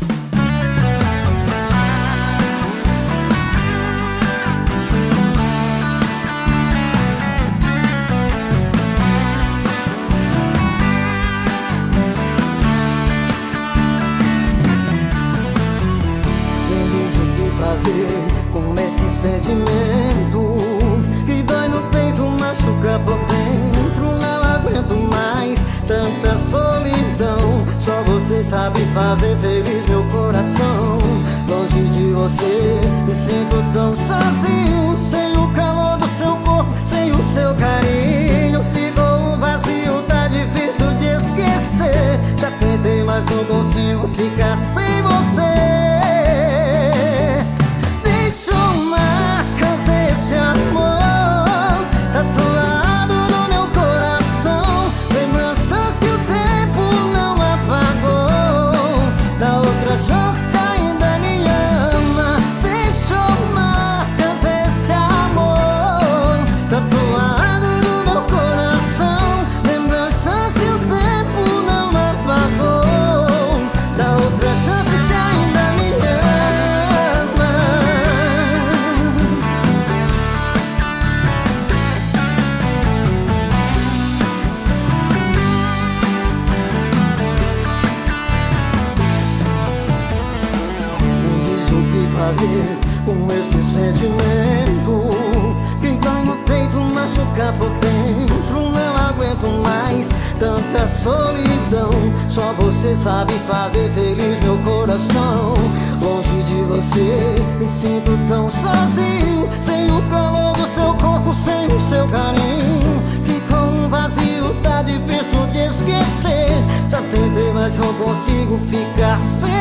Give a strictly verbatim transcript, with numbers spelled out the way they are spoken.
Com esse sentimento que dói no peito, machuca por dentro. Não aguento mais tanta solidão. Só você sabe fazer feliz meu coração. Longe de você me sinto tão sozinho. Sem o calor do seu corpo, sem o seu carinho, ficou um vazio, tá difícil de esquecer. Já tentei, mas não consigo ficar sem você. Fazer com este sentimento que dói no peito, machuca por dentro. Não aguento mais tanta solidão. Só você sabe fazer feliz meu coração. Longe de você me sinto tão sozinho. Sem o calor do seu corpo, sem o seu carinho, ficou um vazio, tá difícil de esquecer. Já tentei, mas não consigo ficar sem